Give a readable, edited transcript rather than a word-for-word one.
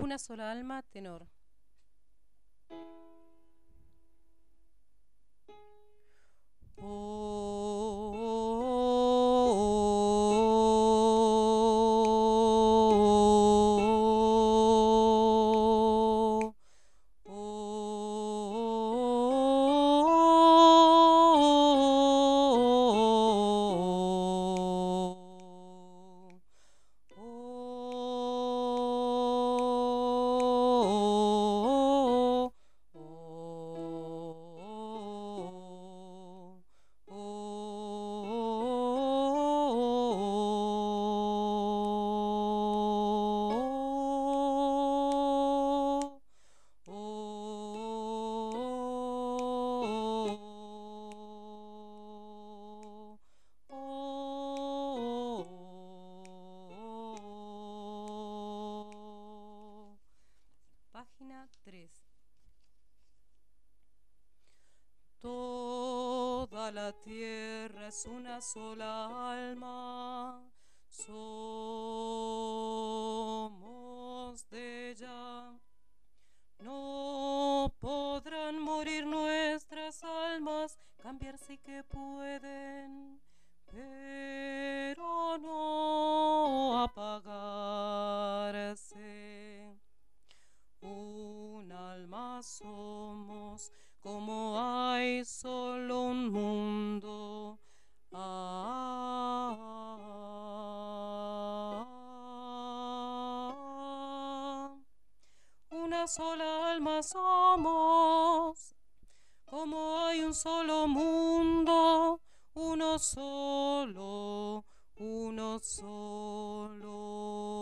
Una sola alma, tenor. Página 3. Toda la tierra es una sola alma, somos de ella. No podrán morir nuestras almas, cambiar sí que pueden, pero no apagarse. Un alma somos, como hay solo un mundo. Una sola alma somos, como hay un solo mundo, uno solo, uno solo.